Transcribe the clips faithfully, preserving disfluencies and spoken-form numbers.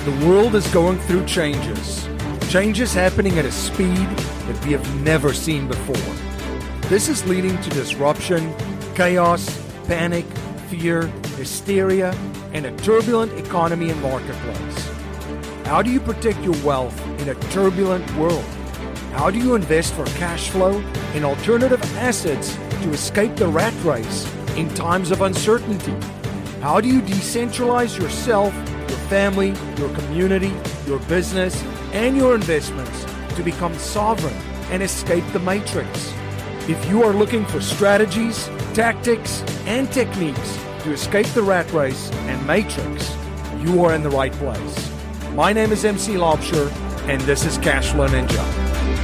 The world is going through changes. Changes happening at a speed that we have never seen before. This is leading to disruption, chaos, panic, fear, hysteria, and a turbulent economy and marketplace. How do you protect your wealth in a turbulent world? How do you invest for cash flow in alternative assets to escape the rat race in times of uncertainty? How do you decentralize yourself, your family, your community, your business, and your investments to become sovereign and escape the matrix? If you are looking for strategies, tactics, and techniques to escape the rat race and matrix, you are in the right place. My name is M C Laubscher, and this is Cashflow Ninja.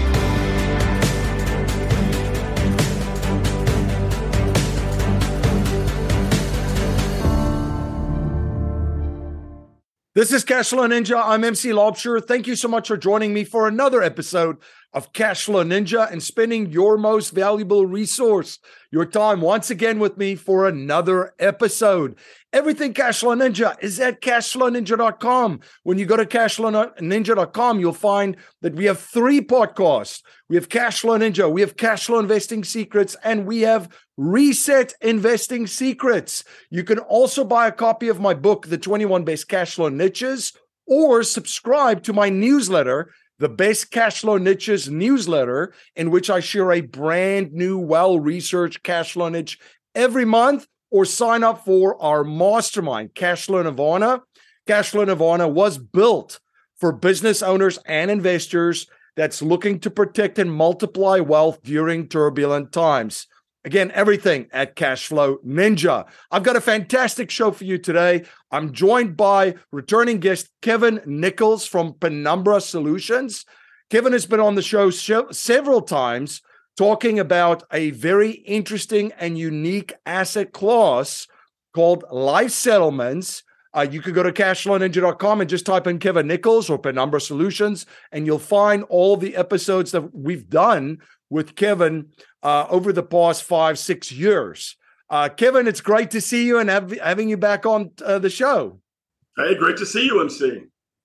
This is Cashflow Ninja. I'm M C Laubscher. Thank you so much for joining me for another episode of Cashflow Ninja and spending your most valuable resource, your time, once again with me for another episode. Everything Cashflow Ninja is at cashflow ninja dot com. When you go to cashflow ninja dot com, you'll find that we have three podcasts. We have Cashflow Ninja, we have Cashflow Investing Secrets, and we have Reset Investing Secrets. You can also buy a copy of my book, The twenty-one Best Cashflow Niches, or subscribe to my newsletter, The Best Cashflow Niches newsletter, in which I share a brand new, well-researched cashflow niche every month, or sign up for our mastermind, Cashflow Nirvana. Cashflow Nirvana was built for business owners and investors that's looking to protect and multiply wealth during turbulent times. Again, everything at Cashflow Ninja. I've got a fantastic show for you today. I'm joined by returning guest Kevin Nichols from Penumbra Solutions. Kevin has been on the show show several times talking about a very interesting and unique asset class called life settlements. Uh, you could go to cashflow ninja dot com and just type in Kevin Nichols or Penumbra Solutions, and you'll find all the episodes that we've done with Kevin uh, over the past five, six years. Uh, Kevin, it's great to see you and have, having you back on uh, the show. Hey, great to see you, M C.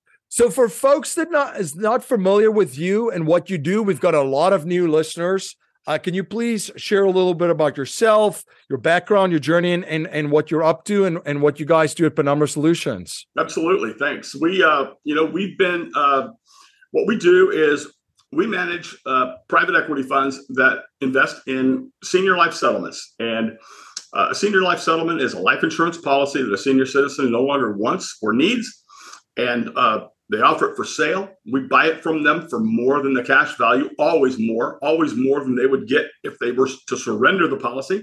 So for folks that not, is not familiar with you and what you do, we've got a lot of new listeners. Uh, can you please share a little bit about yourself, your background, your journey, and, and, and what you're up to and, and what you guys do at Penumbra Solutions? Absolutely. Thanks. We, uh, you know, we've been, uh, what we do is we manage uh, private equity funds that invest in senior life settlements. And uh, a senior life settlement is a life insurance policy that a senior citizen no longer wants or needs. And uh, they offer it for sale. We buy it from them for more than the cash value, always more, always more than they would get if they were to surrender the policy.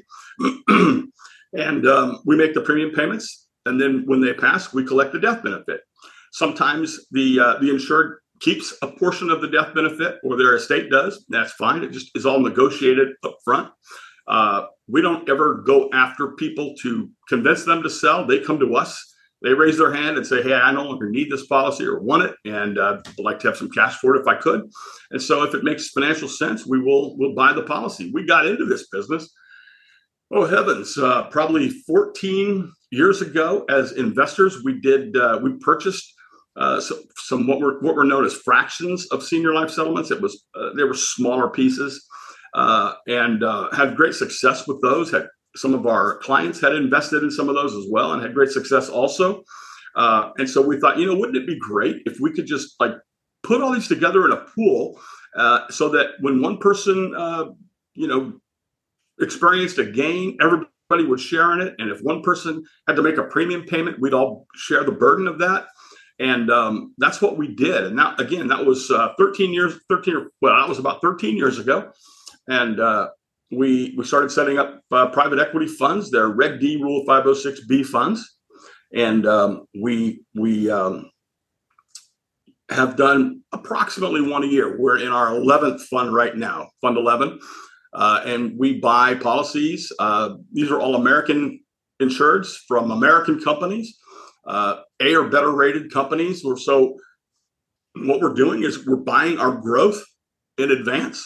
and um, we make the premium payments. And then when they pass, we collect the death benefit. Sometimes the uh, the insured keeps a portion of the death benefit, or their estate does. That's fine. It just is all negotiated up front. Uh, we don't ever go after people to convince them to sell. They come to us. They raise their hand and say, hey, I no longer need this policy or want it, and uh, I'd like to have some cash for it if I could. And so if it makes financial sense, we will we'll buy the policy. We got into this business, oh heavens, uh, probably fourteen years ago as investors. We did, uh, we purchased uh, some, some what were what were known as fractions of senior life settlements. It was, uh, they were smaller pieces uh, and uh, had great success with those, had some of our clients had invested in some of those as well and had great success also. Uh, and so we thought, you know, wouldn't it be great if we could just like put all these together in a pool uh, so that when one person, uh, you know, experienced a gain, everybody would share in it. And if one person had to make a premium payment, we'd all share the burden of that. And um, that's what we did. And that, again, that was uh, thirteen years, thirteen, well, that was about thirteen years ago. And, uh, We we started setting up uh, private equity funds. They're Reg D Rule five oh six B funds, and um, we we um, have done approximately one a year. We're in our eleventh fund right now, Fund eleven, uh, and we buy policies. Uh, these are all American insureds from American companies, uh, A or better rated companies. So what we're doing is we're buying our growth in advance.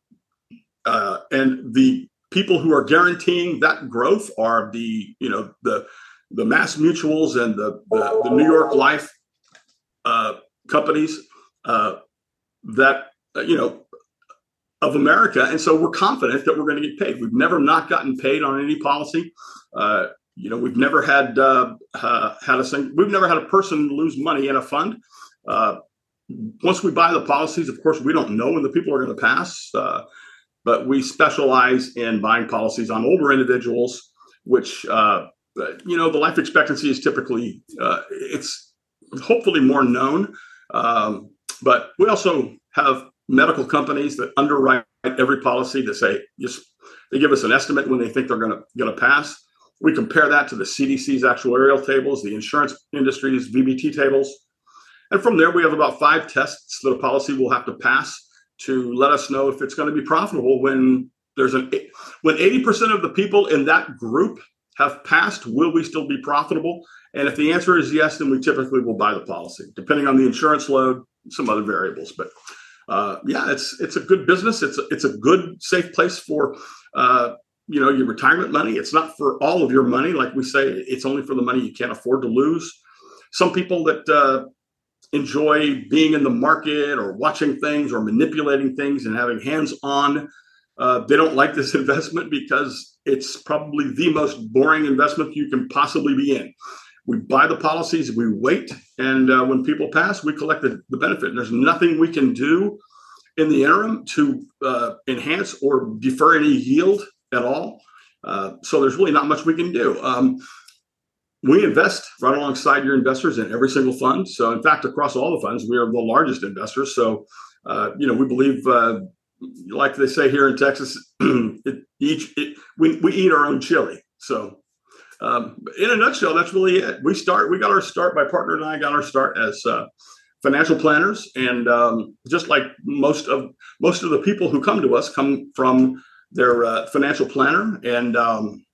Uh, and the people who are guaranteeing that growth are the, you know, the the Mass Mutuals and the the, the New York Life uh, companies uh, that, uh, you know, of America. And so we're confident that we're going to get paid. We've never not gotten paid on any policy. Uh, you know, we've never had uh, uh, had a sing- we've never had a person lose money in a fund. Uh, once we buy the policies, of course, we don't know when the people are going to pass, uh, but we specialize in buying policies on older individuals, which, uh, you know, the life expectancy is typically, uh, it's hopefully more known. Um, but we also have medical companies that underwrite every policy to say, just they give us an estimate when they think they're going to going to pass. We compare that to the C D C's actuarial tables, the insurance industry's V B T tables. And from there, we have about five tests that a policy will have to pass to let us know if it's going to be profitable. When there's an when eighty percent of the people in that group have passed, will we still be profitable? And if the answer is yes, then we typically will buy the policy, depending on the insurance load, some other variables. But uh, yeah, it's it's a good business. It's a, it's a good, safe place for uh, you know your retirement money. It's not for all of your money, like we say. It's only for the money you can't afford to lose. Some people that uh, enjoy being in the market or watching things or manipulating things and having hands-on, uh, they don't like this investment because it's probably the most boring investment you can possibly be in. We buy the policies, we wait, and uh, when people pass, we collect the, the benefit. And there's nothing we can do in the interim to uh, enhance or defer any yield at all. Uh, so there's really not much we can do. Um, we invest right alongside your investors in every single fund. So in fact, across all the funds, we are the largest investors. So, uh, you know, we believe, uh, like they say here in Texas, it, each it, we, we eat our own chili. So um, in a nutshell, that's really it. We start, we got our start, my partner and I got our start as uh, financial planners. And um, just like most of, most of the people who come to us come from their uh, financial planner. And um,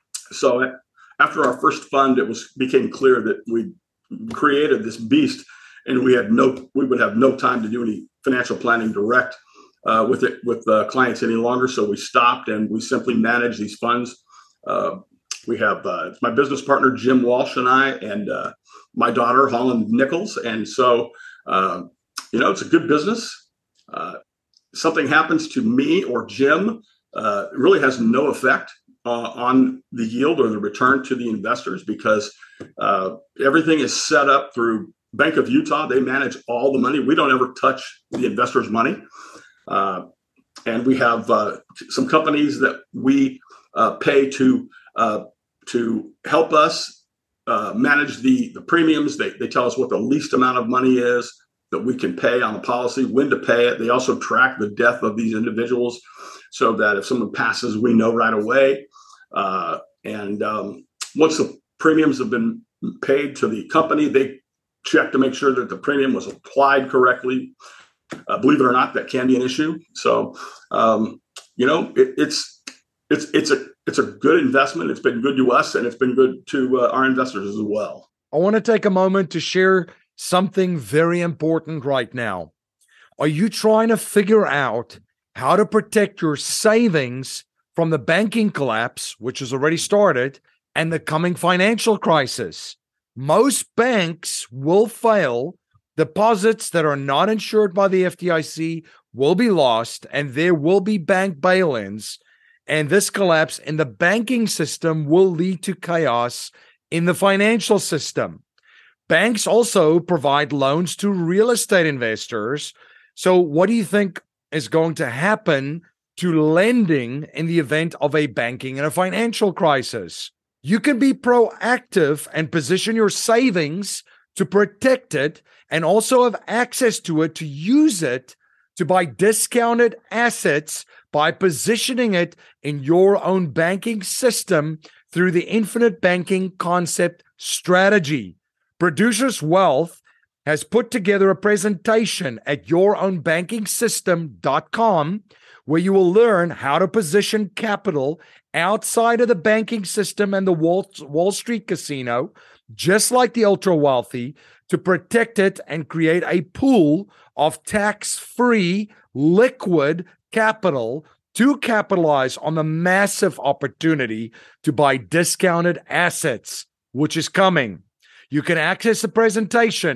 so it, after our first fund, it was became clear that we created this beast, and we had no, we would have no time to do any financial planning direct uh, with it with uh, clients any longer. So we stopped, and we simply manage these funds. Uh, we have uh, my business partner Jim Walsh and I, and uh, my daughter Holland Nichols, and so uh, you know it's a good business. Uh, something happens to me or Jim, uh, it really has no effect Uh, on the yield or the return to the investors, because uh, everything is set up through Bank of Utah. They manage all the money. We don't ever touch the investors' money. Uh, and we have uh, some companies that we uh, pay to uh, to help us uh, manage the, the premiums. They, they tell us what the least amount of money is that we can pay on a policy, when to pay it. They also track the death of these individuals so that if someone passes, we know right away. Uh, and um, once the premiums have been paid to the company, they check to make sure that the premium was applied correctly. Uh, believe it or not, that can be an issue. So, um, you know, it, it's it's it's a it's a good investment. It's been good to us, and it's been good to uh, our investors as well. I want to take a moment to share something very important right now. Are you trying to figure out how to protect your savings from the banking collapse, which has already started, and the coming financial crisis? Most banks will fail. Deposits that are not insured by the F D I C will be lost, and there will be bank bail-ins. And this collapse in the banking system will lead to chaos in the financial system. Banks also provide loans to real estate investors. So what do you think is going to happen to lending in the event of a banking and a financial crisis? You can be proactive and position your savings to protect it, and also have access to it to use it to buy discounted assets by positioning it in your own banking system through the infinite banking concept strategy. Producers Wealth has put together a presentation at your own banking system dot com where you will learn how to position capital outside of the banking system and the Wall, Wall Street casino, just like the ultra wealthy, to protect it and create a pool of tax-free liquid capital to capitalize on the massive opportunity to buy discounted assets, which is coming. You can access the presentation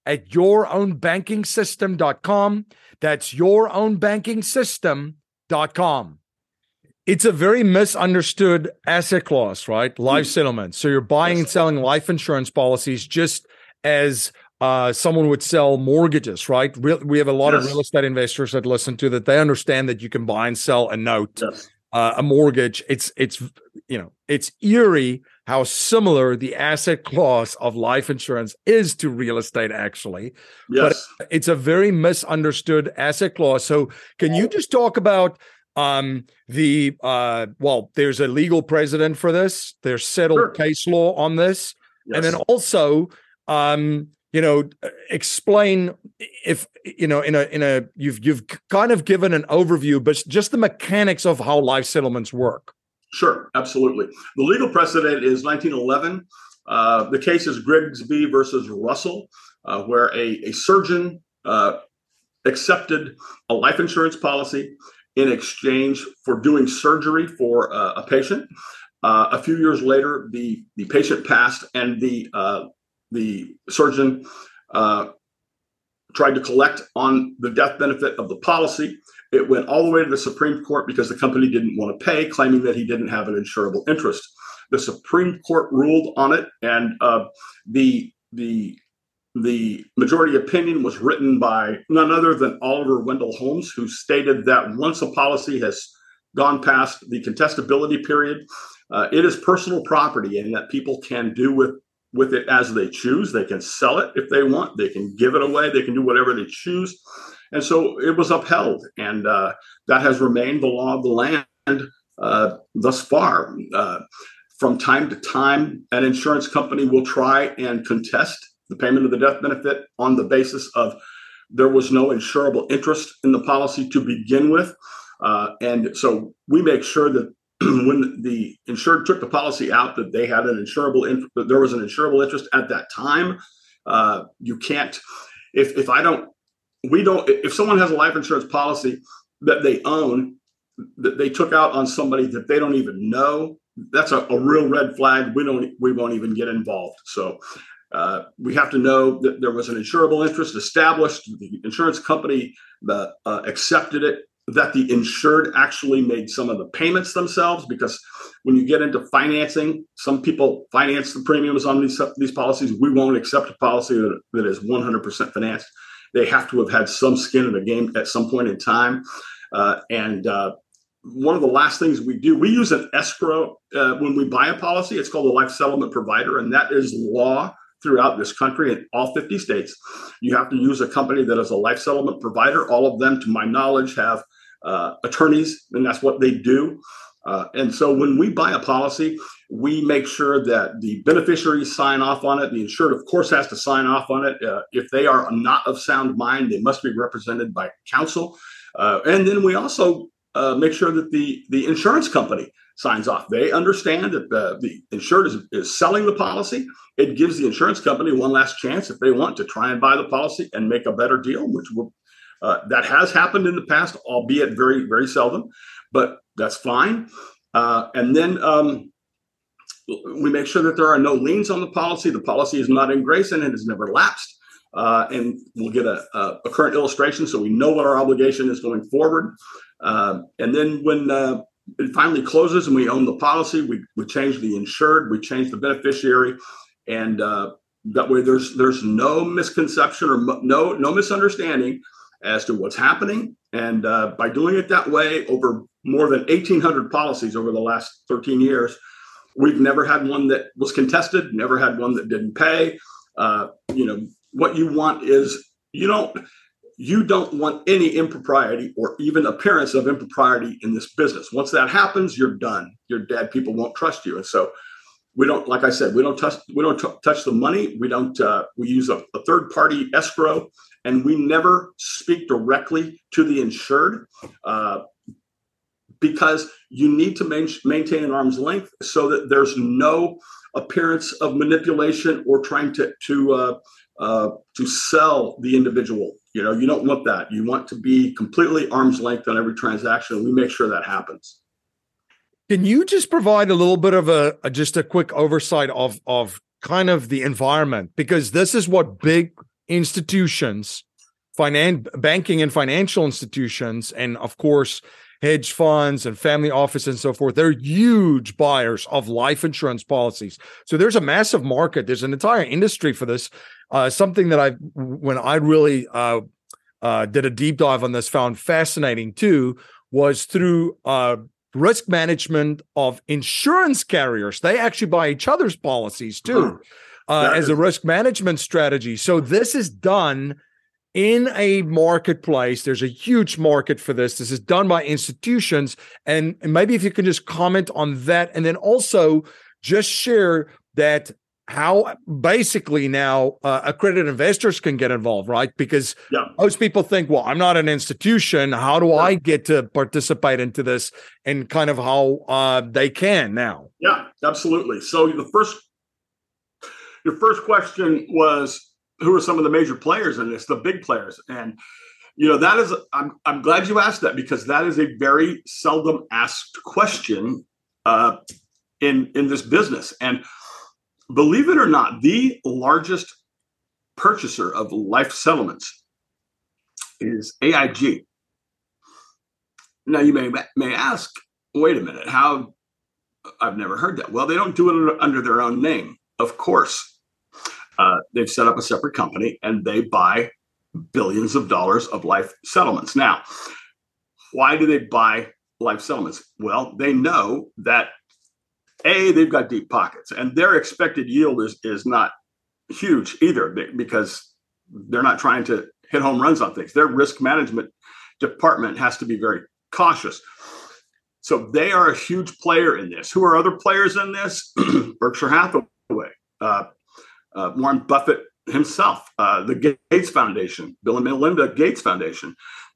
at your own banking system dot com. That's your own banking system dot com. It's a very misunderstood asset class, right? Life settlement. So you're buying and selling life insurance policies just as uh, someone would sell mortgages, right? Real, we have a lot yes. of real estate investors that listen to that. They understand that you can buy and sell a note, yes. uh, a mortgage. It's, it's, you know, it's eerie how similar the asset class of life insurance is to real estate, actually. Yes. But it's a very misunderstood asset class. So can you just talk about Um, the, uh, well, there's a legal precedent for this. There's settled sure. case law on this. Yes. And then also, um, you know, explain if, you know, in a, in a, you've, you've kind of given an overview, but just the mechanics of how life settlements work. Sure. Absolutely. The legal precedent is nineteen eleven. Uh, the case is Grigsby versus Russell, uh, where a, a surgeon, uh, accepted a life insurance policy in exchange for doing surgery for uh, a patient. Uh, a few years later, the, the patient passed, and the uh, the surgeon uh, tried to collect on the death benefit of the policy. It went all the way to the Supreme Court because the company didn't want to pay, claiming that he didn't have an insurable interest. The Supreme Court ruled on it, and uh, the the The majority opinion was written by none other than Oliver Wendell Holmes, who stated that once a policy has gone past the contestability period, uh, it is personal property, and that people can do with, with it as they choose. They can sell it if they want. They can give it away. They can do whatever they choose. And so it was upheld, and uh, that has remained the law of the land uh, thus far. Uh, from time to time, an insurance company will try and contest the payment of the death benefit on the basis of there was no insurable interest in the policy to begin with. Uh, and so we make sure that when the insured took the policy out, that they had an insurable, in, that there was an insurable interest at that time. Uh, you can't, if, if I don't, we don't, if someone has a life insurance policy that they own, that they took out on somebody that they don't even know, that's a, a real red flag. We don't, we won't even get involved. So Uh, we have to know that there was an insurable interest established. The insurance company uh, uh, accepted it, that the insured actually made some of the payments themselves, because when you get into financing, some people finance the premiums on these, these policies. We won't accept a policy that, that is one hundred percent financed. They have to have had some skin in the game at some point in time. Uh, and uh, one of the last things we do, we use an escrow uh, when we buy a policy. It's called a life settlement provider, and that is law throughout this country in all fifty states. You have to use a company that is a life settlement provider. All of them, to my knowledge, have uh, attorneys, and that's what they do. Uh, and so when we buy a policy, we make sure that the beneficiaries sign off on it. The insured, of course, has to sign off on it. Uh, if they are not of sound mind, they must be represented by counsel. Uh, and then we also uh, make sure that the, the insurance company signs off. They understand that the, the insured is, is selling the policy. It gives the insurance company one last chance if they want to try and buy the policy and make a better deal, which will, uh, that has happened in the past, albeit very, very seldom, but that's fine. Uh, and then um, we make sure that there are no liens on the policy. The policy is not in grace and it has never lapsed. Uh, and we'll get a, a, a current illustration so we know what our obligation is going forward. Uh, and then when uh, it finally closes and we own the policy, we, we change the insured, we change the beneficiary, and uh, that way there's there's no misconception or mo- no no misunderstanding as to what's happening. And uh, by doing it that way over more than eighteen hundred policies over the last thirteen years, we've never had one that was contested, never had one that didn't pay. Uh, you know, what you want is you don't you don't want any impropriety or even appearance of impropriety in this business. Once that happens, you're done. You're dead. People won't trust you. And so we don't, like I said, we don't touch, we don't t- touch the money. We don't, uh, we use a, a third party escrow, and we never speak directly to the insured uh, because you need to man- maintain an arm's length so that there's no appearance of manipulation or trying to, to, uh, uh, to sell the individual. You know, you don't want that. You want to be completely arm's length on every transaction. We make sure that happens. Can you just provide a little bit of a, a just a quick oversight of of kind of the environment? Because this is what big institutions, finan- banking and financial institutions, and of course, hedge funds and family office and so forth, they're huge buyers of life insurance policies. So there's a massive market. There's an entire industry for this. Uh, something that I, when I really uh, uh, did a deep dive on this, found fascinating too, was through uh, risk management of insurance carriers. They actually buy each other's policies too, uh, as a risk management strategy. So this is done in a marketplace. There's a huge market for this. This is done by institutions. And, and maybe if you can just comment on that, and then also just share that how basically now uh, accredited investors can get involved, right? Because yeah. most people think, well, I'm not an institution. How do yeah. I get to participate into this, and kind of how uh, they can now? Yeah, absolutely. So the first, your first question was, who are some of the major players in this, the big players? And, you know, that is, I'm, I'm glad you asked that, because that is a very seldom asked question uh, in, in this business. And believe it or not, the largest purchaser of life settlements is A I G. Now you may, may ask, wait a minute, how? I've never heard that. Well, they don't do it under their own name, of course. Uh, they've set up a separate company and they buy billions of dollars of life settlements. Now, why do they buy life settlements? Well, they know that, A, they've got deep pockets, and their expected yield is, is not huge either, because they're not trying to hit home runs on things. Their risk management department has to be very cautious. So they are a huge player in this. Who are other players in this? Berkshire Hathaway, uh, Uh, Warren Buffett himself, uh, the Gates Foundation, Bill and Melinda Gates Foundation,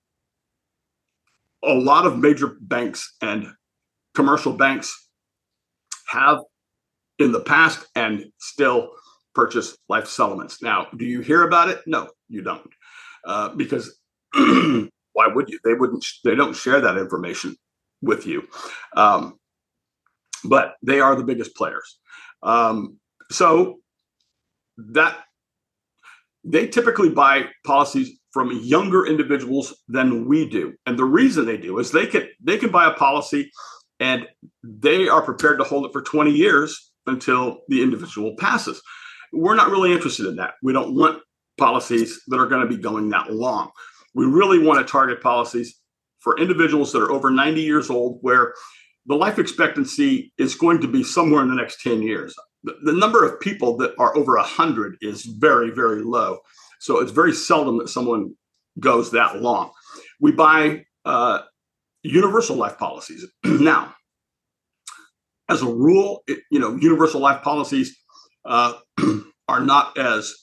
a lot of major banks and commercial banks have in the past and still purchase life settlements. Now, do you hear about it? No, you don't, uh, because why would you? They wouldn't. They don't share that information with you, um, but they are the biggest players. Um, so. That they typically buy policies from younger individuals than we do. And the reason they do is they can they can buy a policy and they are prepared to hold it for twenty years until the individual passes. We're not really interested in that. We don't want policies that are going to be going that long. We really want to target policies for individuals that are over ninety years old, where the life expectancy is going to be somewhere in the next ten years. The, the number of people that are over one hundred is very, very low. So it's very seldom that someone goes that long. We buy uh, universal life policies. Now, as a rule, it, you know, universal life policies uh, are not as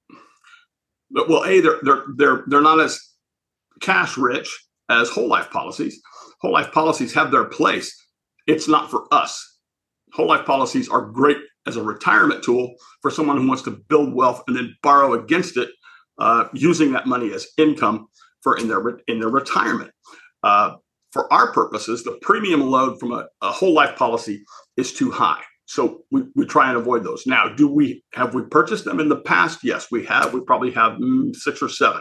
well. A, they're they're they're they're not as cash rich as whole life policies. Whole life policies have their place. It's not for us. Whole life policies are great as a retirement tool for someone who wants to build wealth and then borrow against it, uh, using that money as income for in their in their retirement. Uh, for our purposes, the premium load from a, a whole life policy is too high, so we, we try and avoid those. Now, do we have we purchased them in the past? Yes, we have. We probably have mm, six or seven.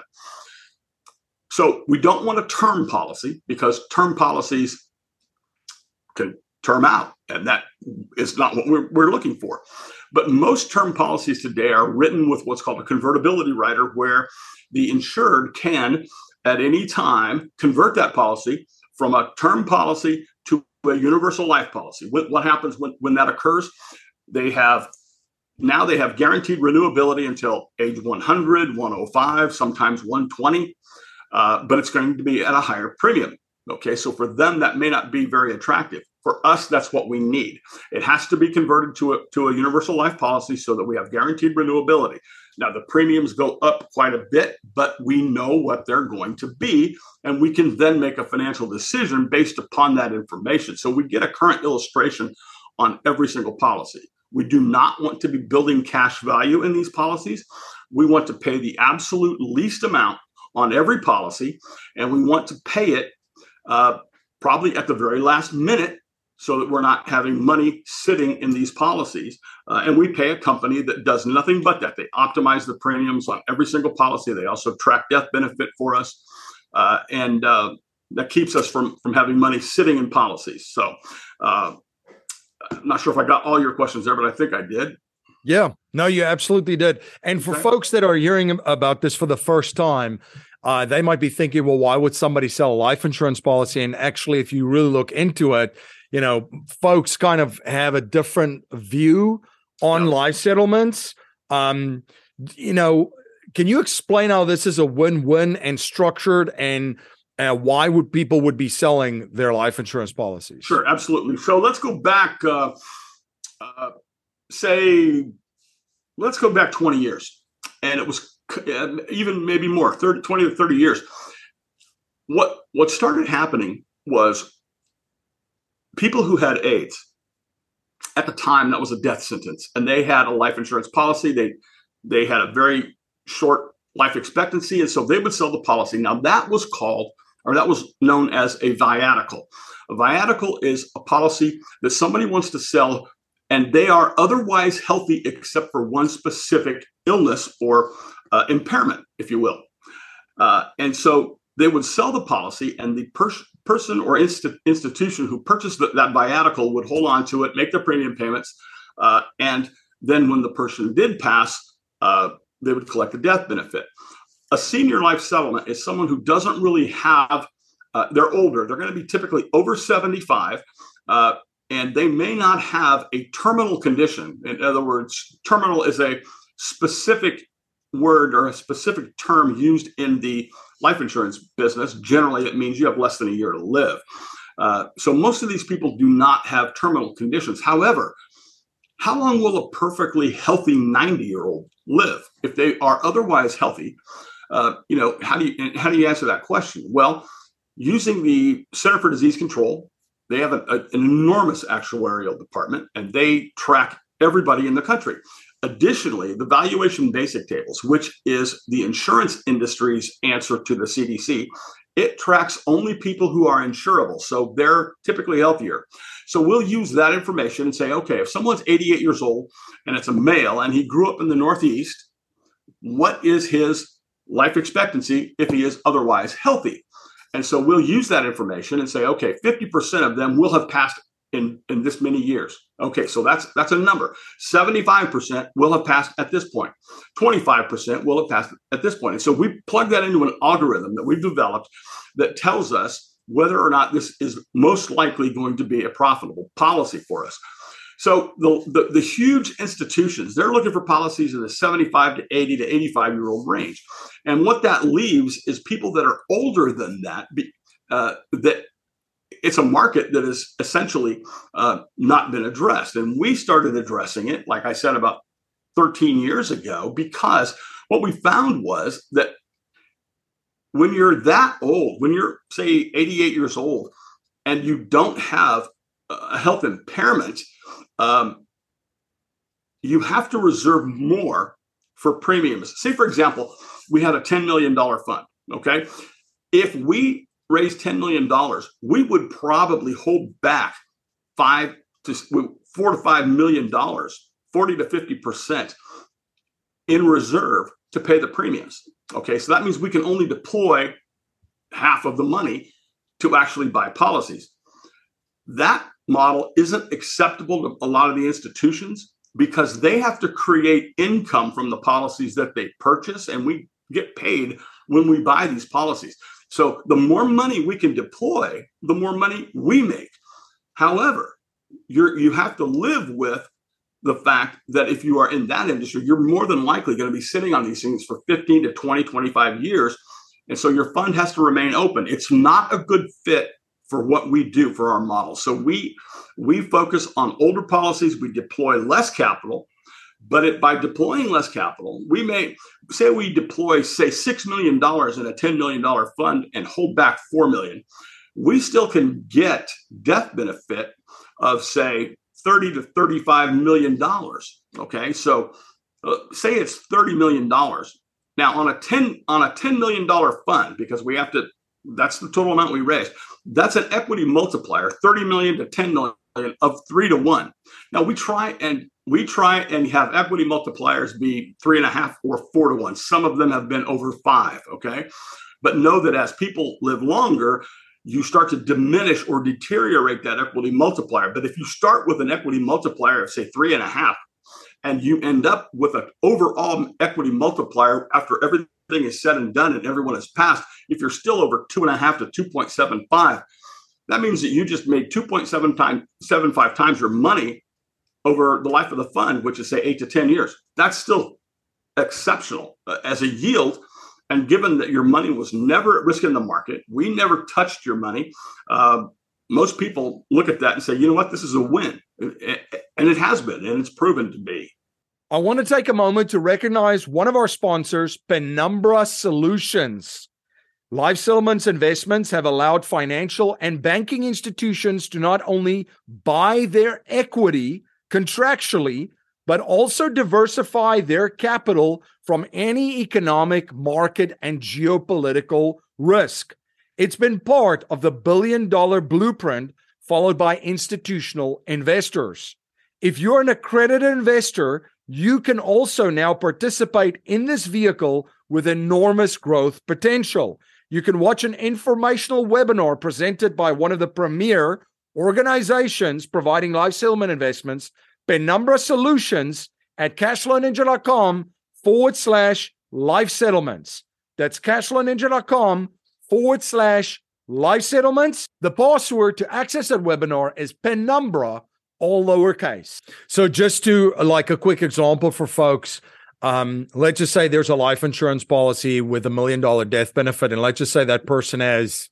So we don't want a term policy, because term policies can term out, and that is not what we're, we're looking for. But most term policies today are written with what's called a convertibility rider, where the insured can, at any time, convert that policy from a term policy to a universal life policy. What, what happens when, when that occurs? They have now they have guaranteed renewability until age one hundred, one oh five, sometimes one twenty, uh, but it's going to be at a higher premium. Okay, so for them, that may not be very attractive. For us, that's what we need. It has to be converted to a, to a universal life policy so that we have guaranteed renewability. Now, the premiums go up quite a bit, but we know what they're going to be, and we can then make a financial decision based upon that information. So we get a current illustration on every single policy. We do not want to be building cash value in these policies. We want to pay the absolute least amount on every policy, and we want to pay it uh, probably at the very last minute so that we're not having money sitting in these policies. Uh, and we pay a company that does nothing but that. They optimize the premiums on every single policy. They also track death benefit for us. Uh, and uh, that keeps us from, from having money sitting in policies. So uh, I'm not sure if I got all your questions there, but I think I did. Yeah, no, you absolutely did. And for okay. folks that are hearing about this for the first time, uh, they might be thinking, well, why would somebody sell a life insurance policy? And actually, if you really look into it, you know, folks kind of have a different view on yeah. life settlements. Um, you know, can you explain how this is a win-win and structured, and uh, why would people would be selling their life insurance policies? Sure, absolutely. So let's go back, uh, uh, say, let's go back twenty years. And it was uh, even maybe more, thirty, twenty to thirty years. What, what started happening was people who had AIDS, at the time, that was a death sentence, and they had a life insurance policy. They they had a very short life expectancy, and so they would sell the policy. Now, that was called, or that was known as a viatical. A viatical is a policy that somebody wants to sell, and they are otherwise healthy except for one specific illness or uh, impairment, if you will. Uh, and so they would sell the policy, and the person person or inst- institution who purchased the, that viatical would hold on to it, make their premium payments, uh, and then when the person did pass, uh, they would collect a death benefit. A senior life settlement is someone who doesn't really have, uh, they're older, they're going to be typically over seventy-five, uh, and they may not have a terminal condition. In other words, terminal is a specific word or a specific term used in the life insurance business. Generally, it means you have less than a year to live. Uh, so most of these people do not have terminal conditions. However, how long will a perfectly healthy ninety-year-old live if they are otherwise healthy? Uh, you know, how do you how do you answer that question? Well, using the Center for Disease Control, they have a, a, an enormous actuarial department, and they track everybody in the country. Additionally, the valuation basic tables, which is the insurance industry's answer to the C D C, it tracks only people who are insurable. So they're typically healthier. So we'll use that information and say, okay, if someone's eighty-eight years old and it's a male and he grew up in the Northeast, what is his life expectancy if he is otherwise healthy? And so we'll use that information and say, okay, fifty percent of them will have passed in, in this many years. Okay, so that's that's a number. seventy-five percent will have passed at this point. twenty-five percent will have passed at this point. And so we plug that into an algorithm that we've developed that tells us whether or not this is most likely going to be a profitable policy for us. So the, the, the huge institutions, they're looking for policies in the seventy-five to eighty to eighty-five year old range. And what that leaves is people that are older than that, uh, that it's a market that has essentially uh, not been addressed. And we started addressing it, like I said, about thirteen years ago, because what we found was that when you're that old, when you're, say, eighty-eight years old, and you don't have a health impairment, um, you have to reserve more for premiums. Say, for example, we had a ten million dollars fund, okay? If we raise ten million dollars, we would probably hold back five to four to five million dollars, forty to fifty percent in reserve to pay the premiums. Okay, so that means we can only deploy half of the money to actually buy policies. That model isn't acceptable to a lot of the institutions because they have to create income from the policies that they purchase, and we get paid when we buy these policies. So the more money we can deploy, the more money we make. However, you're, you have to live with the fact that if you are in that industry, you're more than likely going to be sitting on these things for fifteen to twenty, twenty-five years. And so your fund has to remain open. It's not a good fit for what we do for our model. So we, we focus on older policies. We deploy less capital. But it, by deploying less capital, we may say we deploy, say, six million dollars in a ten million dollars fund and hold back four million dollars. We still can get death benefit of, say, thirty to thirty-five million dollars. Okay, so uh, say it's thirty million dollars. Now, on a ten on a ten million dollars fund, because we have to, that's the total amount we raised. That's an equity multiplier, thirty million to ten million of three to one. Now we try and we try and have equity multipliers be three and a half or four to one. Some of them have been over five. Okay. But know that as people live longer, you start to diminish or deteriorate that equity multiplier. But if you start with an equity multiplier of, say, three and a half, and you end up with an overall equity multiplier after everything is said and done and everyone has passed, if you're still over two and a half to two point seven five, that means that you just made two point seven five times your money over the life of the fund, which is, say, eight to ten years. That's still exceptional uh, as a yield. And given that your money was never at risk in the market, we never touched your money. Uh, most people look at that and say, you know what, this is a win. And it has been, and it's proven to be. I want to take a moment to recognize one of our sponsors, Penumbra Solutions. Life Settlements investments have allowed financial and banking institutions to not only buy their equity contractually, but also diversify their capital from any economic, market, and geopolitical risk. It's been part of the billion-dollar blueprint followed by institutional investors. If you're an accredited investor, you can also now participate in this vehicle with enormous growth potential. You can watch an informational webinar presented by one of the premier organizations providing life settlement investments, Penumbra Solutions, at cashflowninja.com forward slash life settlements. That's cashflowninja.com forward slash life settlements. The password to access that webinar is Penumbra, all lowercase. So just to like a quick example for folks, um, let's just say there's a life insurance policy with a million dollar death benefit. And let's just say that person has,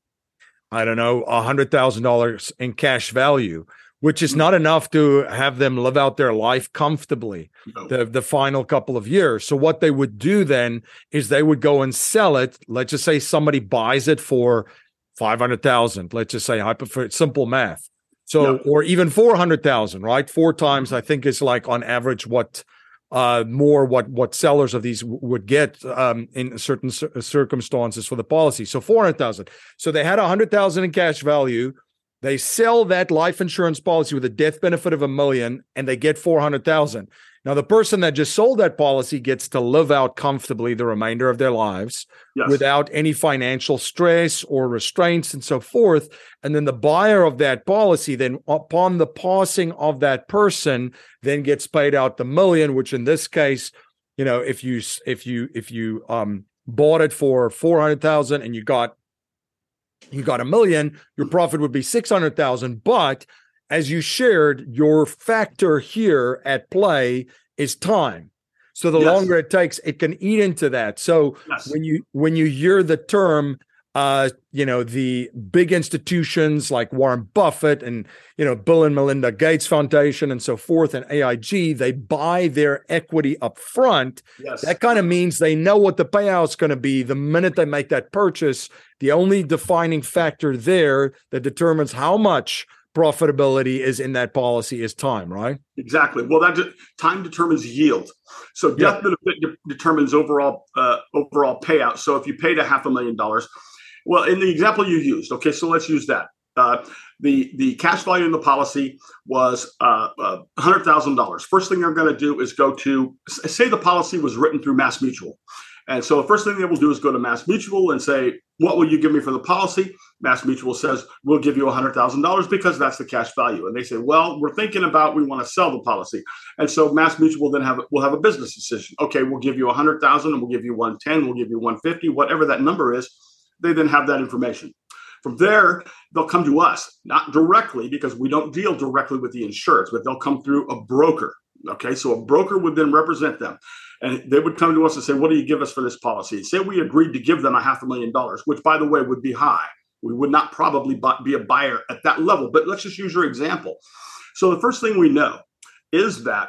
I don't know, a hundred thousand dollars in cash value, which is not enough to have them live out their life comfortably no. the, the final couple of years. So what they would do then is they would go and sell it. Let's just say somebody buys it for five hundred thousand. Let's just say hyper, simple math. So, yeah. Or even four hundred thousand, right? Four times, I think is like on average what uh, more what what sellers of these w- would get um, in certain c- circumstances for the policy. So four hundred thousand. So they had one hundred thousand in cash value. They sell that life insurance policy with a death benefit of a million, and they get four hundred thousand. Now, the person that just sold that policy gets to live out comfortably the remainder of their lives yes. without any financial stress or restraints and so forth. And then the buyer of that policy, then upon the passing of that person, then gets paid out the million, which in this case, you know, if you if you if you um bought it for four hundred thousand and you got you got a million, your profit would be six hundred thousand. But as you shared, your factor here at play is time. So the yes. longer it takes, it can eat into that. So yes. when you when you hear the term, uh, you know, the big institutions like Warren Buffett and, you know, Bill and Melinda Gates Foundation and so forth, and A I G, they buy their equity up front. Yes. That kind of means they know what the payout's going to be the minute they make that purchase. The only defining factor there that determines how much profitability is in that policy is time, right? Exactly. Well, that de- time determines yield. So death yeah. benefit de- determines overall uh, overall payout. So if you paid a half a million dollars, well, in the example you used, okay, so let's use that. Uh, the the cash value in the policy was uh, uh, one hundred thousand dollars. First thing they're going to do is go to, say the policy was written through MassMutual. And so the first thing they will do is go to MassMutual and say, what will you give me for the policy? MassMutual says, we'll give you one hundred thousand dollars because that's the cash value. And they say, well, we're thinking about, we want to sell the policy. And so MassMutual then have, will have a business decision. Okay, we'll give you one hundred thousand dollars and we'll give you one hundred ten thousand dollars, we'll give you one hundred fifty thousand dollars, whatever that number is. They then have that information. From there, they'll come to us, not directly because we don't deal directly with the insureds, but they'll come through a broker. Okay, so a broker would then represent them. And they would come to us and say, what do you give us for this policy? Say we agreed to give them a half a million dollars, which, by the way, would be high. We would not probably be a buyer at that level. But let's just use your example. So the first thing we know is that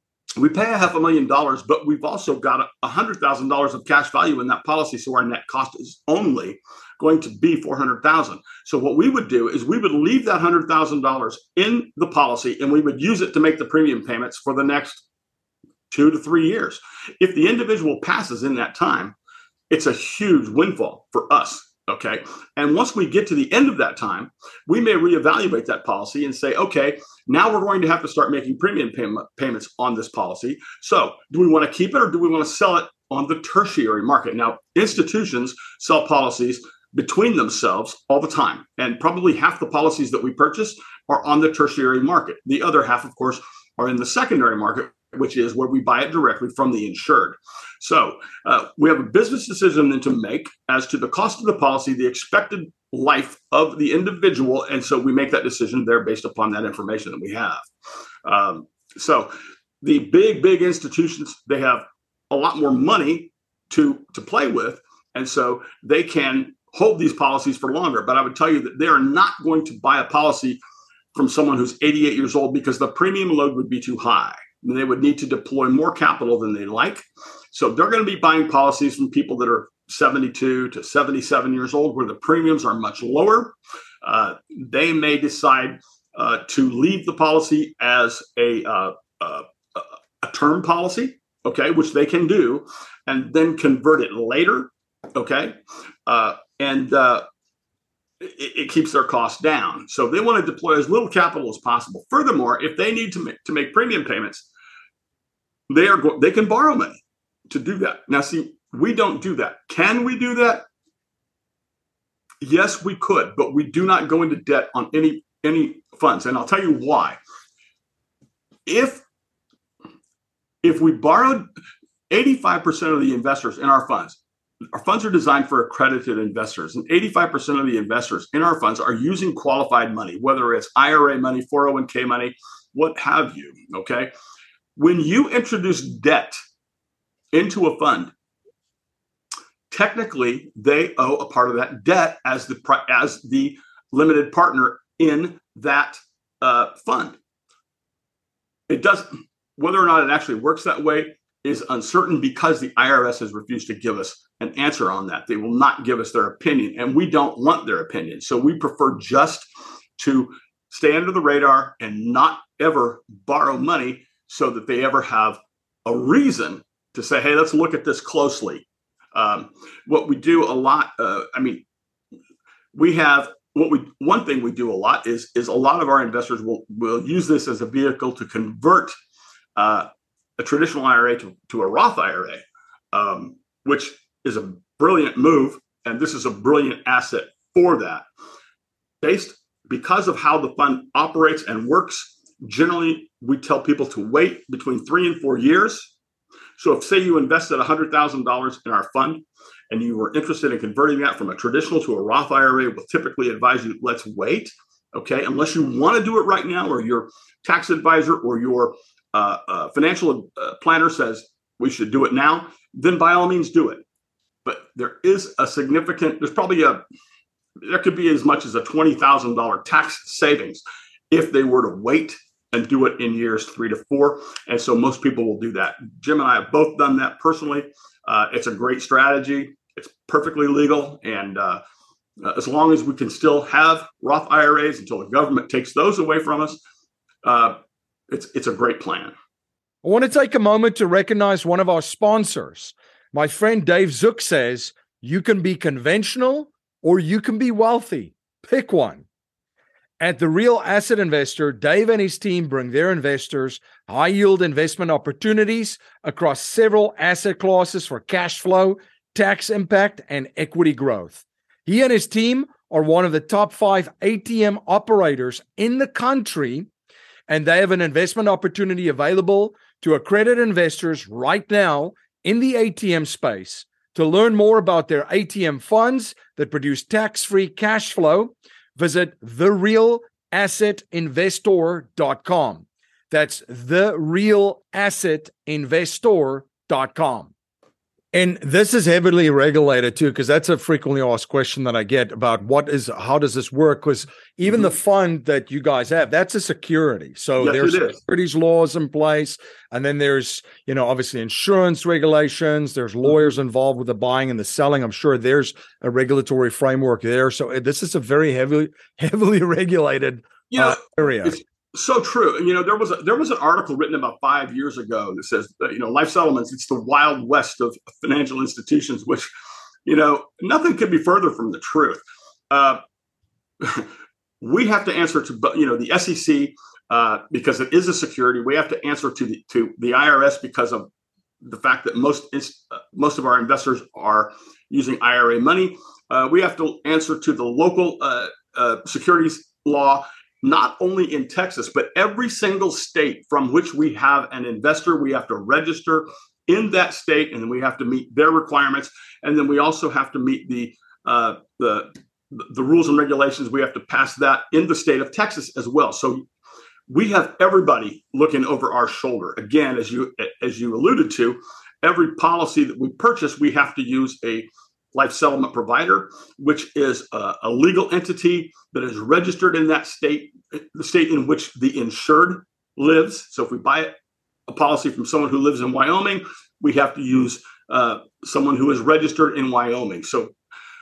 we pay a half a million dollars, but we've also got a one hundred thousand dollars of cash value in that policy. So our net cost is only going to be four hundred thousand dollars. So what we would do is we would leave that one hundred thousand dollars in the policy and we would use it to make the premium payments for the next two to three years. If the individual passes in that time, it's a huge windfall for us. Okay. And once we get to the end of that time, we may reevaluate that policy and say, okay, Now we're going to have to start making premium payment, payments on this policy. So do we want to keep it or do we want to sell it on the tertiary market? Now, institutions sell policies between themselves all the time. And probably half the policies that we purchase are on the tertiary market. The other half, of course, are in the secondary market, which is where we buy it directly from the insured. So uh, we have a business decision then to make as to the cost of the policy, the expected life of the individual. And so we make that decision there based upon that information that we have. Um, so the big, big institutions, they have a lot more money to, to play with. And so they can hold these policies for longer. But I would tell you that they are not going to buy a policy from someone who's eighty-eight years old because the premium load would be too high. And they would need to deploy more capital than they like. So they're going to be buying policies from people that are seventy-two to seventy-seven years old, where the premiums are much lower. Uh, they may decide uh, to leave the policy as a, uh, uh, a term policy, okay, which they can do, and then convert it later, okay, uh, and uh, it, it keeps their costs down. So they want to deploy as little capital as possible. Furthermore, if they need to make, to make premium payments, they are go- they can borrow money to do that. Now, see, we don't do that. Can we do that? Yes, we could, but we do not go into debt on any any funds, and I'll tell you why. If if we borrowed eighty-five percent of the investors in our funds, our funds are designed for accredited investors, and eighty-five percent of the investors in our funds are using qualified money, whether it's I R A money, four oh one k money, what have you, okay? When you introduce debt into a fund, technically they owe a part of that debt as the as the limited partner in that uh, fund. It does, whether or not it actually works that way is uncertain because the I R S has refused to give us an answer on that. They will not give us their opinion, and we don't want their opinion. So we prefer just to stay under the radar and not ever borrow money so that they ever have a reason to say, hey, let's look at this closely. Um, what we do a lot, uh, I mean, we have what we, one thing we do a lot is, is a lot of our investors will, will use this as a vehicle to convert uh, a traditional I R A to, to a Roth I R A, um, which is a brilliant move. And this is a brilliant asset for that. Based, because of how the fund operates and works, generally we tell people to wait between three and four years. So if, say, you invested one hundred thousand dollars in our fund and you were interested in converting that from a traditional to a Roth I R A, we'll typically advise you, let's wait, okay? Unless you want to do it right now, or your tax advisor or your uh, uh, financial uh, planner says we should do it now, then by all means do it. But there is a significant, there's probably a, there could be as much as a twenty thousand dollars tax savings if they were to wait and do it in years three to four. And so most people will do that. Jim and I have both done that personally. Uh, it's a great strategy. It's perfectly legal. And uh, as long as we can still have Roth I R As until the government takes those away from us, uh, it's, it's a great plan. I want to take a moment to recognize one of our sponsors. My friend Dave Zook says, you can be conventional or you can be wealthy. Pick one. At The Real Asset Investor, Dave and his team bring their investors high-yield investment opportunities across several asset classes for cash flow, tax impact, and equity growth. He and his team are one of the top five A T M operators in the country, and they have an investment opportunity available to accredited investors right now in the A T M space. To learn more about their A T M funds that produce tax-free cash flow, visit the real asset investor dot com. That's the real asset investor dot com. And this is heavily regulated too, because that's a frequently asked question that I get about what is, how does this work? Because even mm-hmm. the fund that you guys have, that's a security. So yes, there's securities laws in place. And then there's, you know, obviously insurance regulations. There's lawyers mm-hmm. involved with the buying and the selling. I'm sure there's a regulatory framework there. So this is a very heavily, heavily regulated yeah, uh, area. It's- So true. You know, there was a, there was an article written about five years ago that says, that, you know, life settlements, it's the wild west of financial institutions, which, you know, nothing could be further from the truth. Uh, we have to answer to, you know, the S E C, uh, because it is a security. We have to answer to the to the I R S because of the fact that most uh, most of our investors are using I R A money. Uh, we have to answer to the local uh, uh, securities law, not only in Texas, but every single state from which we have an investor. We have to register in that state, and we have to meet their requirements. And then we also have to meet the uh, the the rules and regulations. We have to pass that in the state of Texas as well. So we have everybody looking over our shoulder. Again, as you as you alluded to, every policy that we purchase, we have to use a life settlement provider, which is a, a legal entity that is registered in that state, the state in which the insured lives. So if we buy a policy from someone who lives in Wyoming, we have to use uh, someone who is registered in Wyoming. So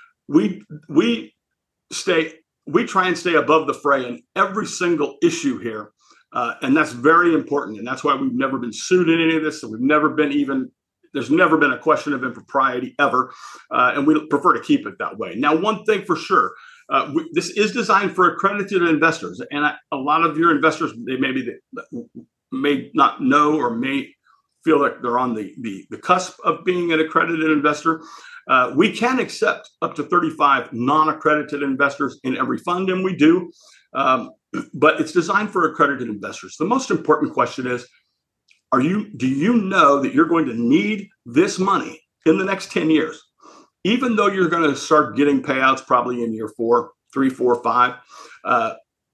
we we stay we try and stay above the fray in every single issue here. Uh, and that's very important. And that's why we've never been sued in any of this. So we've never been even, there's never been a question of impropriety ever. Uh, and we prefer to keep it that way. Now, one thing for sure, uh, we, this is designed for accredited investors. And I, a lot of your investors, they maybe they may not know or may feel like they're on the, the, the cusp of being an accredited investor. Uh, we can accept up to thirty-five non-accredited investors in every fund, and we do. Um, but it's designed for accredited investors. The most important question is, are you, do you know that you're going to need this money in the next ten years? Even though you're going to start getting payouts probably in year four, three, four, five. Uh,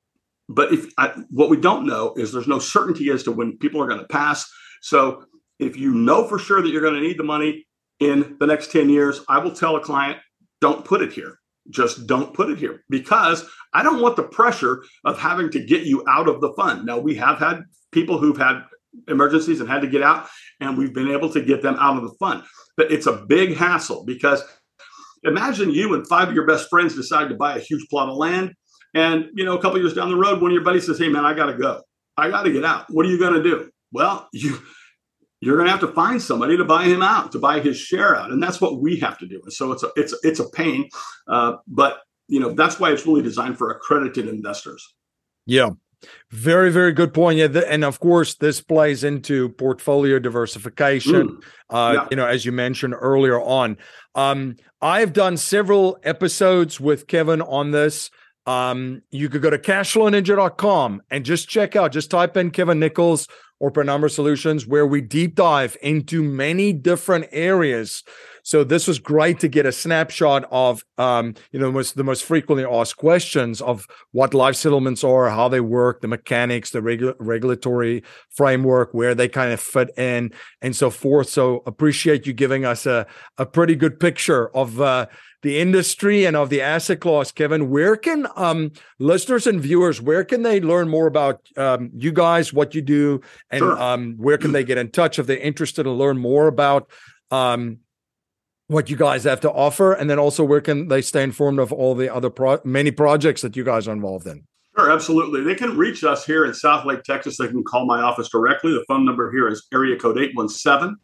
but if I, what we don't know is there's no certainty as to when people are going to pass. So if you know for sure that you're going to need the money in the next ten years, I will tell a client, don't put it here. Just don't put it here, because I don't want the pressure of having to get you out of the fund. Now, we have had people who've had emergencies and had to get out, and we've been able to get them out of the fund. But it's a big hassle, because imagine you and five of your best friends decide to buy a huge plot of land. And, you know, a couple of years down the road, one of your buddies says, hey, man, I got to go. I got to get out. What are you going to do? Well, you... you're going to have to find somebody to buy him out, to buy his share out. And that's what we have to do. And so it's a, it's, it's a pain. Uh, but, you know, that's why it's really designed for accredited investors. Yeah. Very, very good point. Yeah. Th- and of course, this plays into portfolio diversification, mm. uh, yeah. you know, as you mentioned earlier on. Um, I've done several episodes with Kevin on this. Um, you could go to cashflow ninja dot com and just check out, just type in Kevin Nichols or Penumbra Solutions, where we deep dive into many different areas. So this was great to get a snapshot of, um, you know, most, the most frequently asked questions of what life settlements are, how they work, the mechanics, the regu- regulatory framework, where they kind of fit in, and so forth. So appreciate you giving us a, a pretty good picture of uh, the industry and of the asset class. Kevin, where can um, listeners and viewers, where can they learn more about um, you guys, what you do, and sure. um, where can they get in touch if they're interested to learn more about um, what you guys have to offer? And then also, where can they stay informed of all the other pro- many projects that you guys are involved in? Sure, absolutely. They can reach us here in Southlake, Texas. They can call my office directly. The phone number here is area code eight one seven,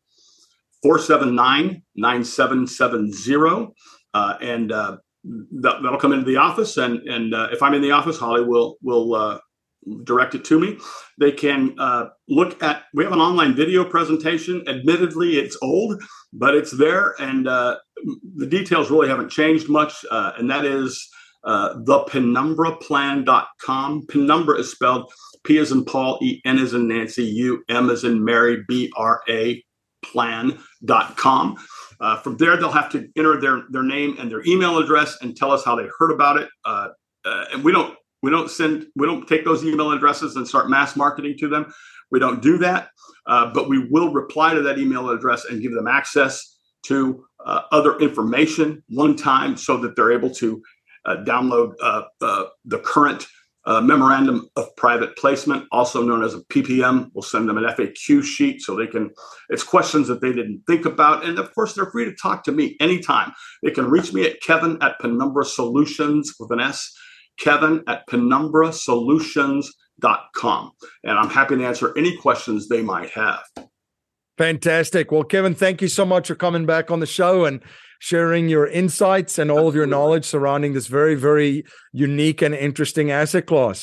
four seven nine, nine seven seven zero. Uh, and uh, that, that'll come into the office. And, and uh, if I'm in the office, Holly will, will uh, direct it to me. They can uh, look at, we have an online video presentation. Admittedly, it's old, but it's there. And uh, the details really haven't changed much. Uh, and that is uh, the penumbra plan dot com. Penumbra is spelled P as in Paul, E, N as in Nancy, U, M as in Mary, B, R, A, plan dot com. Uh, from there, they'll have to enter their, their name and their email address and tell us how they heard about it. Uh, uh, and we don't we don't send we don't take those email addresses and start mass marketing to them. We don't do that. Uh, but we will reply to that email address and give them access to uh, other information one time, so that they're able to uh, download uh, uh, the current Uh, memorandum of private placement, also known as a P P M. We'll send them an F A Q sheet so they can, it's questions that they didn't think about. And of course, they're free to talk to me anytime. They can reach me at Kevin at Penumbra Solutions with an S, Kevin at penumbra solutions dot com. And I'm happy to answer any questions they might have. Fantastic. Well, Kevin, thank you so much for coming back on the show and sharing your insights and all of your knowledge surrounding this very, very unique and interesting asset class.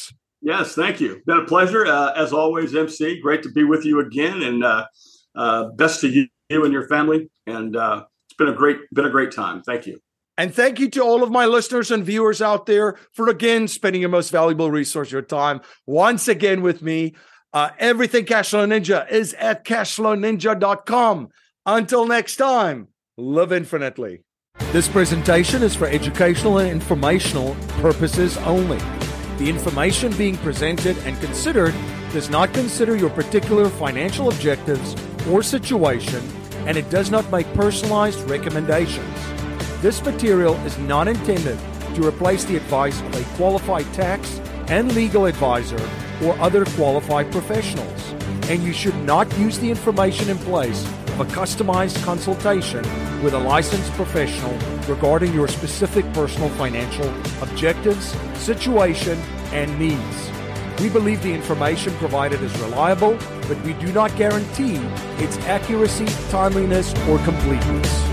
Yes, thank you. Been a pleasure. Uh, as always, M C, great to be with you again, and uh, uh, best to you, you and your family. And uh, it's been a great, been a great time. Thank you. And thank you to all of my listeners and viewers out there for, again, spending your most valuable resource, your time, once again with me. Uh, everything Cashflow Ninja is at cashflow ninja dot com. Until next time, live infinitely. This presentation is for educational and informational purposes only. The information being presented and considered does not consider your particular financial objectives or situation, and it does not make personalized recommendations. This material is not intended to replace the advice of a qualified tax and legal advisor or other qualified professionals, and you should not use the information in place of a customized consultation with a licensed professional regarding your specific personal financial objectives, situation, and needs. We believe the information provided is reliable, but we do not guarantee its accuracy, timeliness, or completeness.